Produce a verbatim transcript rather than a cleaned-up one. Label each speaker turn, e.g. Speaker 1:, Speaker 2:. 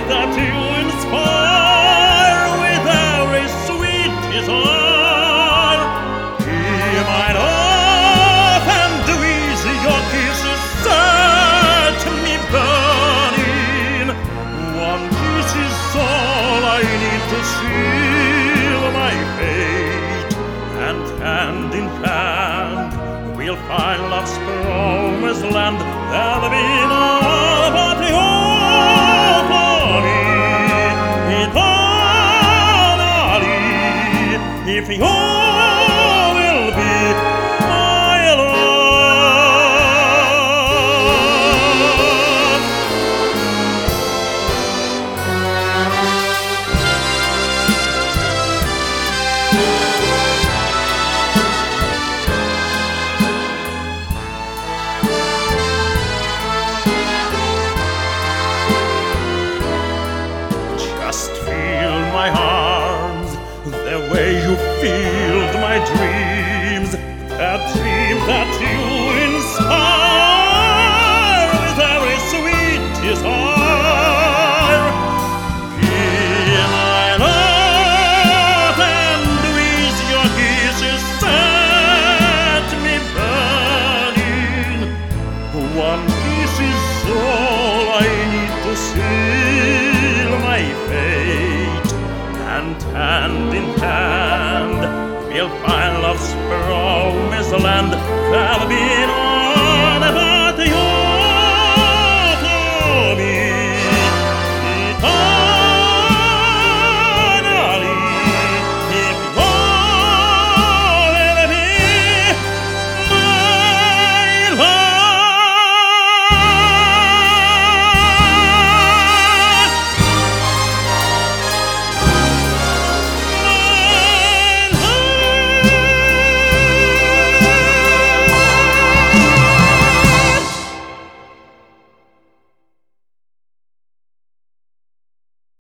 Speaker 1: that you inspire with every sweet desire. Hear my love and with your kisses set me burning. One kiss is all I need to seal my fate, and hand in hand we'll find love's promised land. There'll be no but you for me eternally, if you will be my love. Just feel my arms, the way you filled my dreams, that dream that you inspire with every sweet desire. Hear my love and with your kisses set me burning. One kiss is all I need to seal my fate, and hand in hand we'll find love's promised land. There'll be no